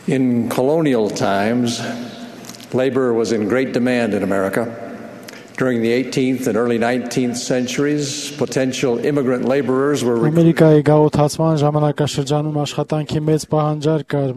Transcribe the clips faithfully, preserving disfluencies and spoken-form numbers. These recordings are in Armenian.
In colonial times, labor was in great demand in America. During the eighteenth and early nineteenth centuries, potential immigrant laborers were recruited. Ամերիկայի գաղութացման ժամանակաշրջանում աշխատանքի մեծ պահանջարկ կար։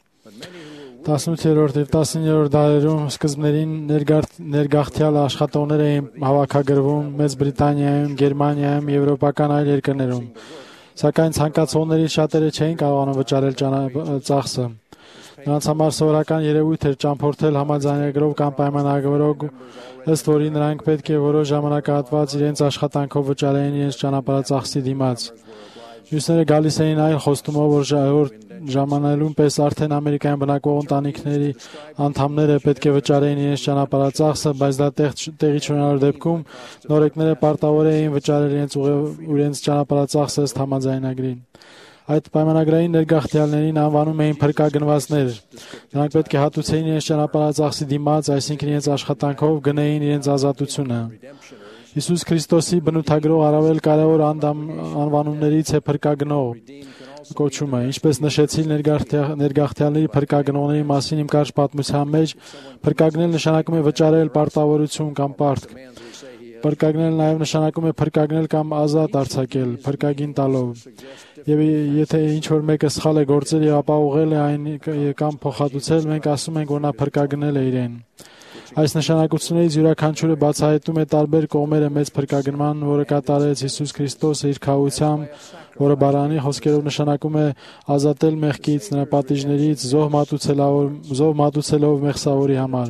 տասնութերորդ եւ տասնիններորդ դարերում սկզբներին ներգաղթյալ աշխատողներ էին հավաքագրվում Մեծ Բրիտանիայում, Գերմանիայում, եվրոպական այլ երկրներում։ Սակայն ցանկացողների շատերը չէին կարողանում վճարել ծախսը։ Նրանց համար սովորական երևույթ էր ճամփորդել համաձայնագրով կամ պայմանագրով, ըստ որի նրանք պետք է որոշ ժամանակահատված իրենց աշխատանքով վճարեին իրենց ճանապարհածախսի դիմաց։ Մյուսները գալիս էին այլ խոստումով, որ ժամանելուն պես արդեն Ամերիկայում բնակվող ընտանիքների անդամները պետք է վճարեին իրենց ճանապարհածախսը, բայց դա տեղի չունենալու դեպքում նորեկները պարտավոր էին վճարել իրենց իրենց ճանապարհածախսը ըստ համաձայնագրի։ Այդ պայմանագրային ներգաղթյալներին անվանում էին փրկագնվածներ։ Նրանք պետք է հատուցեին իրենց ճանապարհածախսի դիմաց, այսինքն իրենց աշխատանքով գնեին իրենց ազատությունը։ Հիսուս Քրիստոսի բնութագրող առավել կարևոր անվանումներից է փրկագնող կոչումը։ Ինչպես նշեցի ներգաղթյալների փրկագնողների մասին իմ կարճ պատմության մեջ, փրկագնել նշանակում է վճարել պարտավորություն կամ պարտք։ Փրկագնել նաև նշանակում է փրկագնել կամ ազատ արձակել, փրկագին տալով։ Եվ եթե ինչ-որ մեկը սխալ է գործել եւ ապահովել է այն կամ փոխհատուցել, մենք ասում ենք, որ նա փրկագնել է իրեն։ Այս նշանակություններից յուրաքանչյուրը բացահայտում է տարբեր կողմերը մեծ փրկագնման, որը կատարեց Հիսուս Քրիստոսը իր քահությամբ, որը բառանի խոսքերով նշանակում է ազատել մեղքից, նրա պատիժներից, զոհ մատուցելով, զոհ մատուցելով մեղսավորի համար։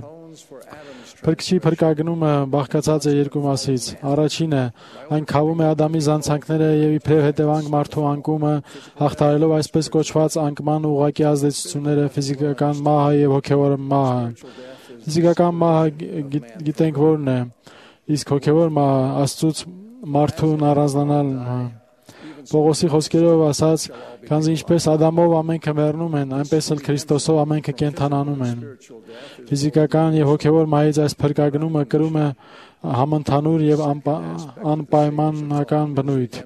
Փրկչի փրկագնումը բաղկացած է երկու մասից։ Առաջինը այն քավում է Ադամի զանցանքները եւ իբրև հետևանք մարդու անկումը, հաղթարելով այսպես կոչված անկման ուղղակի ազդեցությունները, ֆիզիկական մահը եւ հոգեվոր մահը։ Ֆիզիկական մահը գիտենք որն է, իսկ հոգեվոր մահը Աստծուց մարդուն առանձնանալն է։ Պողոսի խոսքերով ասած, քանզի ինչպես Ադամով ամենքը մեռնում են, այնպես էլ Քրիստոսով ամենքը կենդանանում են։ Ֆիզիկական եւ հոգեվոր մահից այս փրկագնումը կրում է համընդհանուր եւ անպայմանական բնույթ։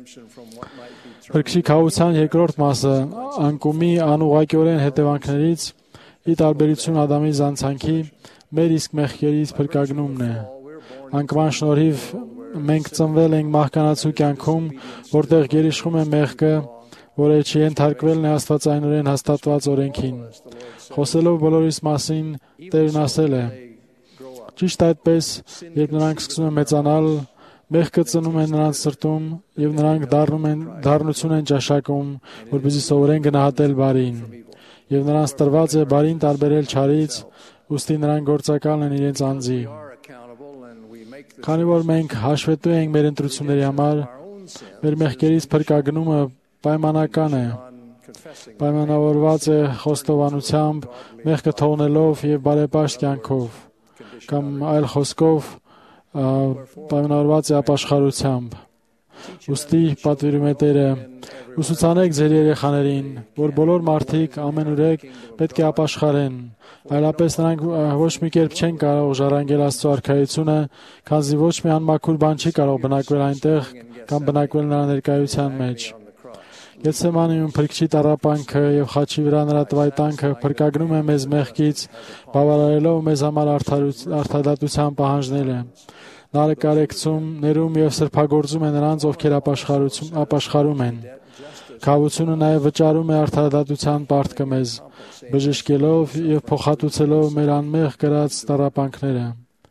Փրկչի քահության երկրորդ մասը անկումի անուղղակիորեն հետևանքներից, ի տարբերություն Ադամի զանցանքի, մեր իսկ մեղքերից փրկագնումն է։ Անկման շնորհիվ մենք ծնվել ենք մահկանացու կյանքում, որտեղ գերիշխում է մեղքը, որը չենթարկվելն է աստվածայնորեն հաստատված օրենքին։ Խոսելով բոլորիս մասին, Տերն ասել է. ճիշտ այդպես, երբ նրանք սկսում են մեծանալ, մեղքը ծնում է նրանց սրտում եւ նրանք դառնում են դառնություն են ճաշակում, որպեսզի սովորեն գնահատել բարին։ Եվ նրանց տրված է բարին տարբերել չարից, ուստի նրանք գործակալն են իրենց անձի։ Քանի որ մենք հաշվետու ենք մեր ընտրությունների համար, մեր մեղքերից փրկագնումը պայմանական է, պայմանավորված է խոստովանությամբ, մեղքը թողնելով եւ բարեպաշտ կյանքով, կամ այլ խոսքով պայմանավորված է ապաշխարությամբ։ Ուստի պատվիրում է Տերը. ուսուցանեք ձեր երեխաներին, որ բոլոր մարդիկ ամենուրեք պետք է ապաշխարեն, այլապես նրանք ոչ մի կերպ չեն կարող ժառանգել Աստծո արքայությունը, քանզի ոչ մի անմաքուր բան չի կարող բնակվել այնտեղ կամ բնակվել նրա ներկայության մեջ։ Գեթսեմանեում Փրկչի տառապանքը եւ խաչի վրա նրա տվայտանքը փրկագնում է մեզ մեղքից, բավարարելով մեզ համար արդարադատության պահանջները։ Նա կարեկցում, ներում եւ սրբագործում է նրանց, ովքեր ապաշխարում են։ Քավությունը նաև վճարում է արդարադատության պարտքը մեզ, բժշկելով եւ փոխհատուցելով մեր անմեղ կրած տառապանքները։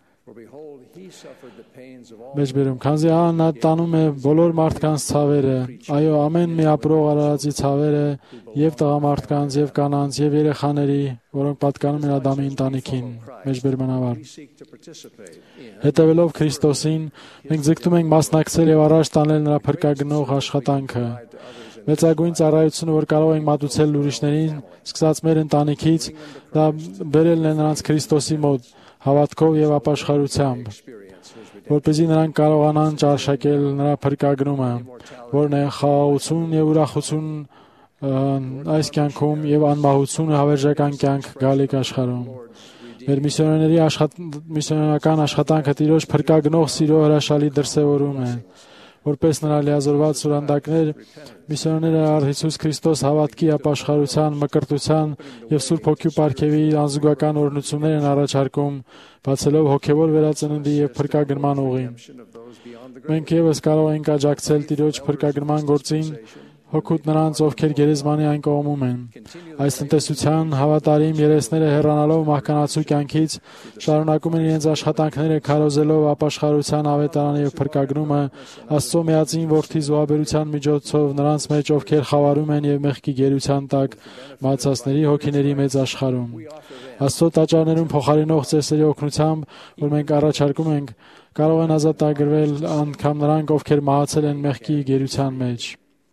Մեջբերում, քանզի նա տանում է բոլոր մարդկանց ցավերը, այո, ամեն մի ապրող արարածի ցավերը, եւ տղամարդկանց, եւ կանանց, եւ երեխաների, որոնք պատկանում են Ադամի ընտանիքին, մեջբերմանավար։ Հետևելով Քրիստոսին, մենք ձգտում ենք մասնակցել եւ առաջ տանել նրա փրկագնող աշխատանքը։ Մեծագույն ծառայությունը, որ կարող ենք մատուցել ուրիշներին, սկսած մեր ընտանիքից, դա բերելն է նրանց Քրիստոսի մոտ, հավատքով եւ ապաշխարությամբ, որպեսզի նրանք կարողանան ճարշակել նրա փրկագնումը, որն է խաղաղություն եւ ուրախություն այս կյանքում եւ անմահություն հավերժական կյանք գալիք աշխարհում։ Մեր միսիոներների միսիոնական աշխատանքը Տիրոջ փրկագնող սիրո հրաշալի դրսևորում է, որպես նրա լիազորված սուրանդակներ, միսիոներները առ Հիսուս Քրիստոս հավատքի ապաշխարության, մկրտության եւ Սուրբ Հոգու պարգևի անզուգական օրհնություններ են առաջարկում, բացելով հոգեվոր վերածննդի եւ փրկագնման ուղին։ Մենք եւս կարող ենք աջակցել Տիրոջ փրկագնման գործին, հոգուտ նրանց, ովքեր գերեզմանի այն կողմում են։ Այս տնտեսության հավատարիմ երեսները հեռանալով մահկանացու կյանքից շարունակում են իրենց աշխատանքները քարոզելով ապաշխարության ավետարանը եւ փրկագնումը Աստծո միածին որդի զոհաբերության միջոցով նրանց մեջ, ովքեր խավարում են եւ մեղքի գերության տակ մահացածների հոգիների մեծ աշխարհում։ Աստծո տաճարներում փոխարինող ծեսերի օգնությամբ, որ մենք առաջարկում ենք, կարող են ազատագրվել անգամ նրանք, ովքեր մահացել են մեղքի գերության մեջ։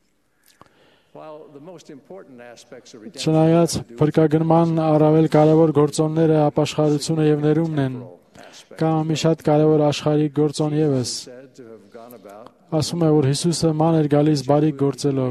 Չնայած փրկագնման առավել կարևոր գործոնները ապաշխարությունը եւ ներումն են, կա մի շատ կարևոր աշխարհիկ գործոն եւս։ Ասում է, որ Հիսուսը ման էր գալիս բարիք գործելով,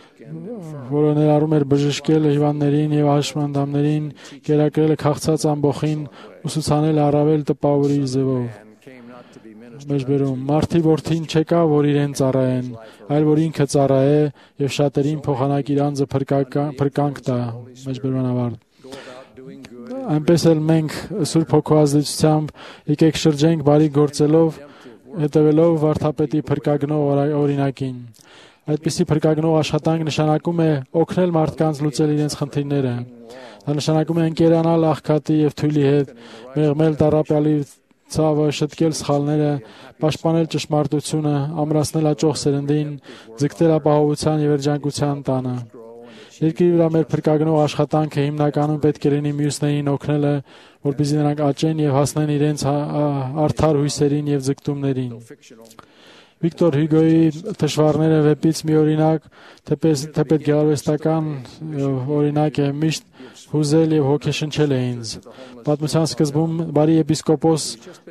որը ներառում էր բժշկել հիվանդներին եւ հաշմանդամներին, կերակրել քաղցած ամբոխին, ուսուցանել առավել տպավորի ձևով։ Մեջբերում մարդի որդին չեկա, որ իրեն ծառայեն, այլ որ ինքը ծառայե եւ շատերին փոխանակ իր անձը փրկանք տա։ Մեջբերման ավարտ։ Այնպես էլ մենք Սուրբ Հոգու ազդեցությամբ եկեք շրջենք բարիք գործելով, հետևելով վարդապետի փրկագնող օրինակին։ Այդպիսի փրկագնող աշխատանք նշանակում է օգնել մարդկանց լուծել իրենց խնդիրները։ Դա նշանակում է ընկերանալ աղքատի եւ թույլի հետ, մեղմել տառապյալի ցավը, շտկել սխալները, պաշտպանել ճշմարտությունը, ամրացնել աճող սերնդին, ձգտել ապահովության եւ երջանկության տանը։ Երկրի վրա մեր փրկագնող աշխատանքը հիմնականում պետք է լինի մյուսներին օգնելը, որպեսզի նրանք աճեն եւ հասնեն իրենց արդար հույսերին եւ ձգտումներին։ Վիկտոր Հյուգոյի «Թշվառները» վեպից մի օրինակ, թեպետ գեղարվեստական օրինակ է, միշտ հուզել եւ հոգեշնչել է ինձ։ Պատմության սկզբում բարի եպիսկոպոս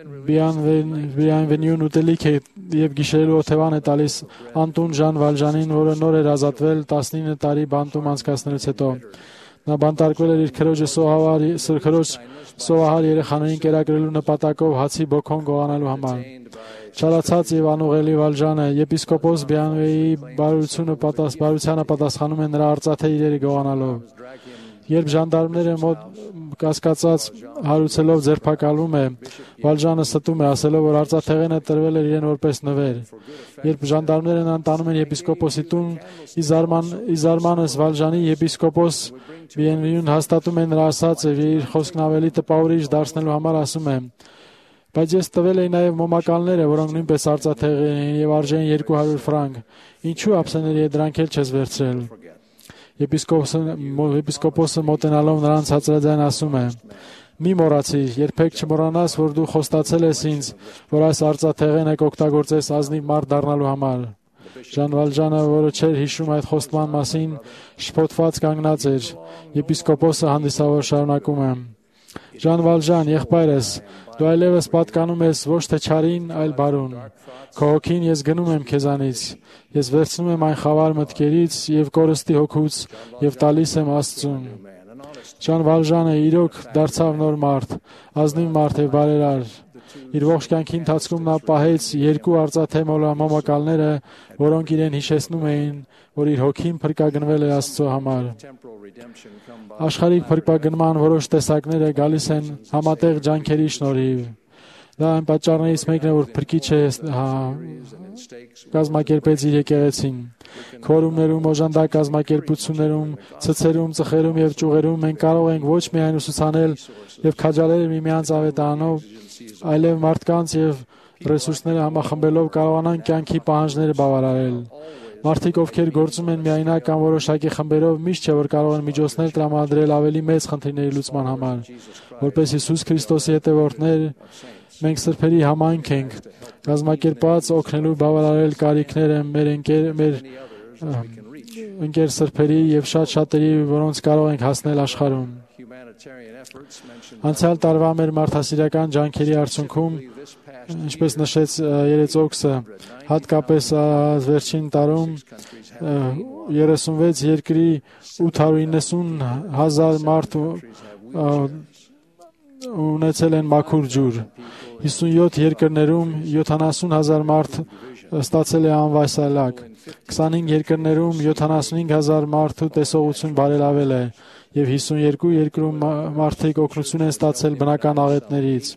Բիանվենյուն ուտելիք է եւ գիշերելու օթևան է տալիս Անտուն Ժան Վալժանին, որը նոր էր ազատվել տասնինը տարի բանտում անցկացնելուց հետո։ Նա բանտարկվել էր իր քրոջը սոհավար քրոջ սոհահար երեխաներին կերակրելու նպատակով հացի բոքոն գողանալու համար։ Չարացած եւ անուղելի Վալժանը եպիսկոպոս Բիանվեի բարությանը պատասխանում է նրա արծաթե իրերը գողանալով։ Երբ ժանդարմները մոտ կասկածած հարուցելով ձերբակալվում է, Վալժանը ստում է, ասելով, որ արծաթեղենը տրվել էր իրեն որպես նվեր։ Երբ ժանդարմները նրան տանում են եպիսկոպոսի տուն, ի զարմանս Վալժանի եպիսկոպոս Բիանվեյուն հաստատում է նրա ասածը եւ իր խոսքն ավելի տպավորիչ դարձնելու համար ասում է. Բայց ես տվել էի նաև մոմակալները, որոնք նույնպես արծաթեղ էին եւ արժեին երկու հարյուր ֆրանկ։ Ինչու ափսեների է դրանք էլ չես վերցրել։ Եպիսկոպոսը եպիսկոպոսը մոտենալով նրանց հացրաձայն ասում է. Մի մոռացիր, երբեք չմոռանաս, որ դու խոստացել ես ինձ, որ այս արծաթեղենը կօգտագործես ազնիվ մարդ դառնալու համար։ Ժան Վալժանը, որը չէր հիշում այդ խոստման մասին, շփոթված կանգնած էր։ Եպիսկոպոսը հանդիսավոր շարունակում է. Ժան Վալժան, եղբայրս, դու այլևս պատկանում ես ոչ թե չարին, այլ բարուն։ Քո հոգին ես գնում եմ քեզանից, ես վերցնում եմ այն խավար մտքերից եւ կորստի հոգուց եւ տալիս եմ Աստծուն։ Ժան Վալժանը իրոք դարձավ նոր մարդ, ազնիվ մարդ եւ բարերար։ Իր ողջ կյանքի ընթացքում նա պահեց երկու արծաթե մոմակալները, որոնք իրեն հիշեցնում էին, որ իր հոգին փրկագնվել է Աստծո համար։ Աշխարհիկ փրկագնման որոշ տեսակները գալիս են համատեղ ջանքերի շնորհիվ։ Դա այն պատճառներից մեկն է, որ Փրկիչը կազմակերպեց իր եկեղեցին։ Քորումներում, օժանդակ կազմակերպություններում, ցցերում, ծխերում եւ ճյուղերում մենք կարող ենք ոչ միայն ուսուցանել եւ քաջալերել միմյանց ավետարանով, այլև մարդկանց եւ ռեսուրսները համախմբելով կարողանան կյանքի պահանջները բավարարել։ Մարդիկ, ովքեր գործում են միայնակ կամ որոշակի խմբերով, միշտ չէ որ կարող են միջոցներ տրամադրել ավելի մեծ խնդիրների լուծման համար։ Որպես Հիսուս Քրիստոսի հետևորդներ, մենք սրբերի համայնք ենք, կազմակերպած օգնելու բավարարել կարիքները մեր ընկեր մեր ընկեր սրբերի եւ շատ շատերի, որոնց կարող ենք հասնել աշխարհում։ Անցյալ տարվա մեր մարդասիրական ջանքերի արդյունքում, ինչպես նշեց Երեցոքսը, հատկապես վերջին տարում երեսունվեց երկրի ութ հարյուր իննսուն հազար մարդ ունեցել են մաքուր ջուր։ հիսունյոթ երկրներում յոթանասուն հազար մարդ ստացել է անվայսալակ։ քսանհինգ երկրներում յոթանասունհինգ հազար մարդու տեսողություն բարելավել է եւ հիսունյոթ երկրում մարդիկ օգնություն են ստացել բնական աղետներից։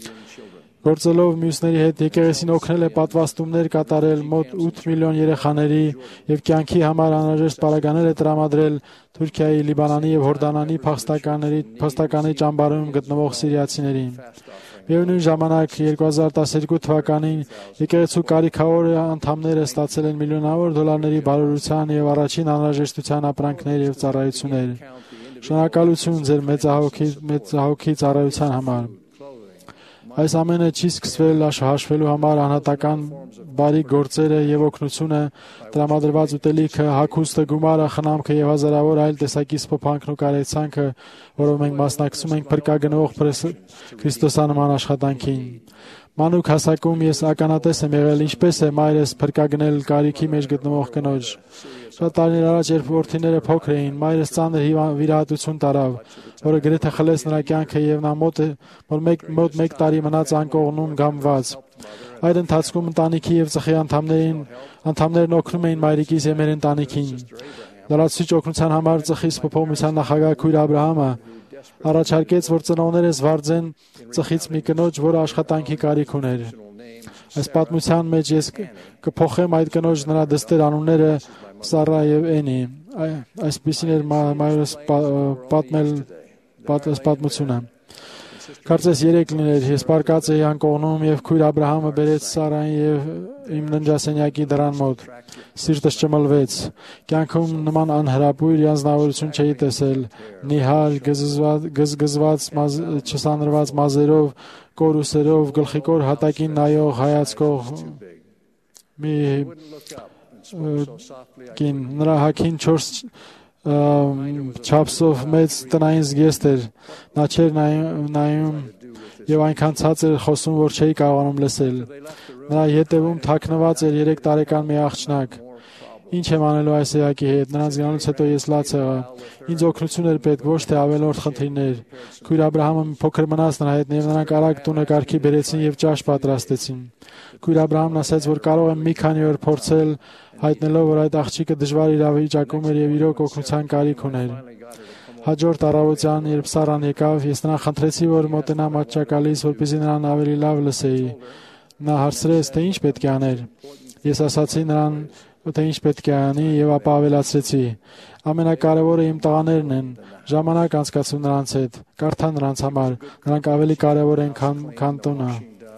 Գործելով մյուսների հետ եկեղեցին օգնել է պատվաստումներ կատարել մոտ ութ միլիոն երեխաների եւ կյանքի համար անհրաժեշտ պարագաներ է տրամադրել Թուրքիայի, Լիբանանի եւ Հորդանանի փախստականների փախստականի ճամբարում գտնվող սիրիացիներին։ Միևնույն ժամանակ երկու հազար տասներկու թվականին եկեղեցու կարիքավոր անդամները ստացել են միլիոնավոր դոլարների բարօրության եւ առաջին անհրաժեշտության ապրանքներ եւ ծառայություններ։ Շնորհակալություն ձեր մեծահոգի մեծահոգի ծառայության համար։ Այս ամենը չի սկսվել հաշվելու համար անհատական բարի գործերը եւ օգնությունը, տրամադրված ուտելիքը, հագուստը, գումարը, խնամքը եւ հազարավոր այլ տեսակի սփոփանքն ու կարեկցանքը, որով մենք մասնակցում ենք փրկագնող Քրիստոսանման աշխատանքին։ Մանուկ հասակում ես ականատես եմ եղել, ինչպես է մայրս փրկագնել կարիքի մեջ գտնվող կնոջ։ Շատ տարիներ առաջ, երբ որդիները փոքր էին, մայրս ծանր վիրահատություն տարավ, որը գրեթե խլեց նրա կյանքը եւ նա մոտ մոտ մեկ տարի մնաց անկողնում գամված։ Այդ ընթացքում ընտանիքի եւ ծխի անդամներին անդամներն օգնում էին մայրիկիս եւ մեր ընտանիքին։ Լրացուցիչ օգնության համար ծխի սփոփողության նախագահ քույր Աբ รา համը առաջարկեց, որ ծնողներս վարձեն ծխից մի կնոջ, որը աշխատանքի կարիք ուներ։ Այս պատմության մեջ ես կփոխեմ այդ կնոջ նրա դստեր անունները Սառա եւ Էնի։ Այսպեսին էր մայրս պատմել պատմությունը։ Կարծես երեք լիներ, ես պարկած էի անկողնում եւ քույր Աբ รา համը բերեց Սարային եւ իմ ննջասենյակի դռան մոտ։ Սիրտս ճմլվեց։ Կյանքում նման անհրապույր յանձնավորություն չէի տեսել։ Նիհար, գզգզված, չսանրված մազերով, կորուսերով, գլխիկոր հատակին նայող հայացքով մի կին, նրա հագին չորս չափսով մեծ տնային զգեստ էր։ Նա չէր նայում եւ այնքան ցածր խոսում, որ չէի կարողանում լսել։ Նրա ետևում թաքնված էր երեք տարեկան մի աղջնակ։ Ինչ եմ անելու այս էակի հետ։ Նրանց գնալուց հետո ես լաց եղա։ Ինձ օգնություն էր պետք, ոչ թե ավելորդ խնդիրներ։ Քույր Աբ รา համը մի փոքր մնաց նրա հետ եւ նրանք արագ տունը կարգի բերեցին եւ ճաշ պատրաստեցին։ Քույր Աբ รา համն ասաց, որ կարող եմ մի քանի օր փորձել, հայտնելով, որ այդ աղջիկը դժվար իրավիճակում էր եւ իրոք օգնության կարիք ուներ։ Հաջորդ առավոտյան, երբ Սառան եկավ, ես նրան խնդրեցի, որ մոտենա մատչակալից, որպեսզի նրան ավելի լավ լսեի։ Նա հարցրեց, թե ինչ պետք է աներ։ Ես ասացի նրան, թե ինչ պետք է անի եւ ապա ավելացրեցի. ամենակարևորը իմ տղաներն են, ժամանակ անցկացու նրանց հետ, կարդա նրանց համար, նրանք ավելի կարևոր են, քան քան տունը։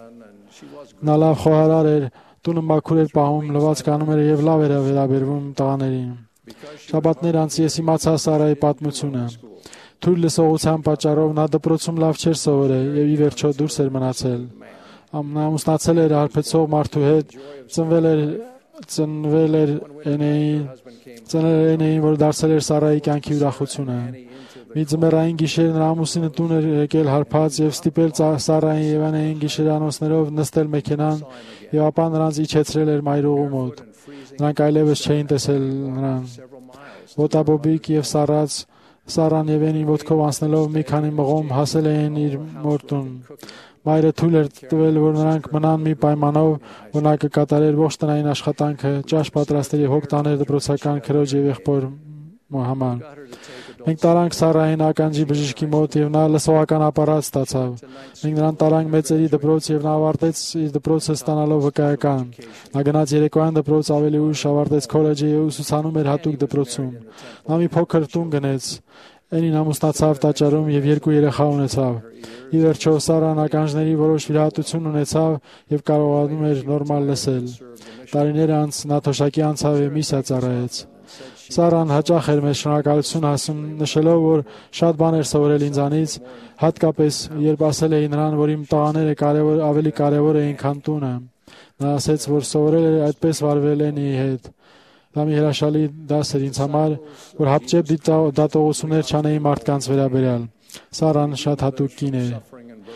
Նա լավ խոհարար էր, տունը մաքուր էր պահում, լվացկանում էր եւ լավ էր վերաբերվում տղաներին։ Շաբաթներ անց ես իմացա Սարայի պատմությունը։ Թույլ լսողության պատճառով նա դպրոցում լավ չէր սովորել եւ ի վերջո դուրս էր մնացել։ Նա ամուսնացել էր հարբեցող մարդու հետ, ծնվել էր ծնվել էր Էնեին, ծնել էր Էնեին, որ դարձել էր Սարայի կյանքի ուրախությունը։ Մի ձմեռային գիշեր նրա ամուսինը տուն էր եկել հարբած եւ ստիպել Սարային եւ Էնեին գիշերանոցներով նստել մեքենան եւ ապա նրանց իջեցրել էր մայրուղու մոտ։ Նրանք այլևս չէին տեսել նրան։ Ոտաբոբիկ եւ Սառած Սառան եւ Էնին ոտքով անցնելով մի քանի մղոմ հասել էին իր մորտուն։ Մայրը թույլ էր տվել, որ նրանք մնան մի պայմանով, որ նա կկատարեր ողջ տնային աշխատանքը, ճաշ պատրաստել եւ հոգ տաներ դպրոցական քրոջ եւ եղբոր համար։ Մենք տարանք Սառային ականջի բժշկի մոտ եւ նա լսողական ապարատ ստացավ։ Մենք նրան տարանք մեծերի դպրոց եւ նա ավարտեց իր դպրոցը ստանալով վկայական։ Նա գնաց երեկոյան դպրոց, ավելի ուշ ավարտեց քոլեջը եւ ուսուցանում էր հատուկ դպրոցում։ Նա մի փոքր տուն գնեց։ Էնին ամուսնացավ տաճարում եւ երկու երեխա ունեցավ։ Ի վերջո Սառան ականջների որոշ վիրահատություն ունեցավ եւ կարողանում էր նորմալ լսել։ Տարիներ անց նա թոշակի անցավ եւ միսիա ծառայեց։ Սառան հաճախ էր մեզ շնորհակալություն ասում, նշելով, որ շատ բան էր սովորել ինձանից, հատկապես երբ ասել էի նրան, որ իմ տղաները կարևոր ավելի կարևոր էին, քան տունը։ Նա ասեց, որ սովորել էր այդպես վարվել Էնիի հետ։ Դա մի հրաշալի դաս էր ինձ համար, որ հապճեպ դատողություններ չանեի մարդկանց վերաբերյալ։ Սառան շատ հատուկ կին էր։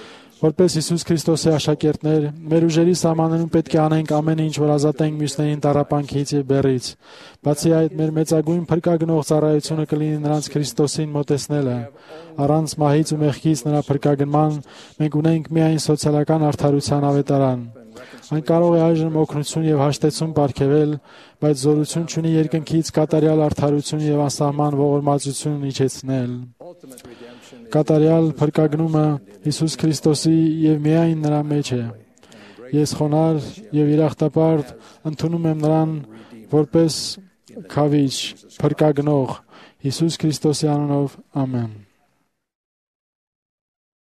Որպես Հիսուս Քրիստոսի աշակերտներ, մեր ուժերի սահմաններում պետք է անենք ամեն ինչ, որ ազատենք մյուսներին տառապանքից եւ բեռից։ Բացի այդ, մեր մեծագույն փրկագնող ծառայությունը կլինի նրանց Քրիստոսին մոտեցնելը։ Առանց մահից ու մեղքից նրա փրկագնման մենք ունենք միայն սոցիալական արդարության ավետարան։ Այն կարող է այժմ օգնություն եւ հաշտեցում պարգևել, բայց զորություն չունի երկնքից կատարյալ արդարություն եւ անսահման ողորմածություն իջեցնել։ Կատարյալ փրկագնումը Հիսուս Քրիստոսի եւ միայն նրա մեջ է։ Ես խոնար եւ երախտապարտ ընդունում եմ նրան որպես քավիչ, փրկագնող Հիսուս Քրիստոսի անունով, ամեն։